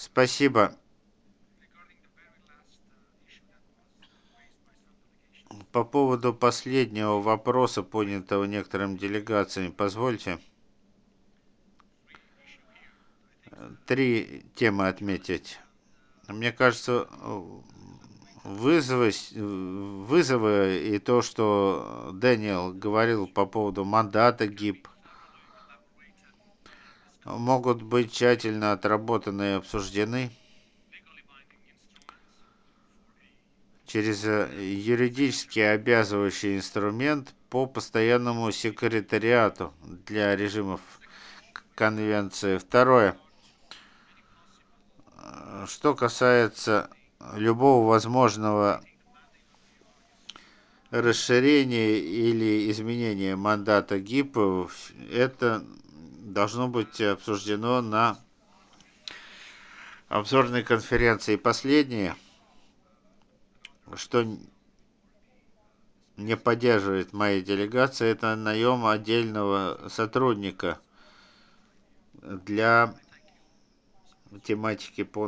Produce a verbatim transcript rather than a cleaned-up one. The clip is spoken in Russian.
Спасибо. По поводу последнего вопроса, поднятого некоторыми делегациями, позвольте три темы отметить. Мне кажется, вызовы, вызовы и то, что Дэниел говорил по поводу мандата ГИП, могут быть тщательно отработаны и обсуждены через юридически обязывающий инструмент по постоянному секретариату для режимов конвенции. Второе. Что касается любого возможного расширения или изменения мандата ГИП, это должно быть обсуждено на обзорной конференции. Последнее, что не поддерживает моя делегация, это наем отдельного сотрудника для тематики по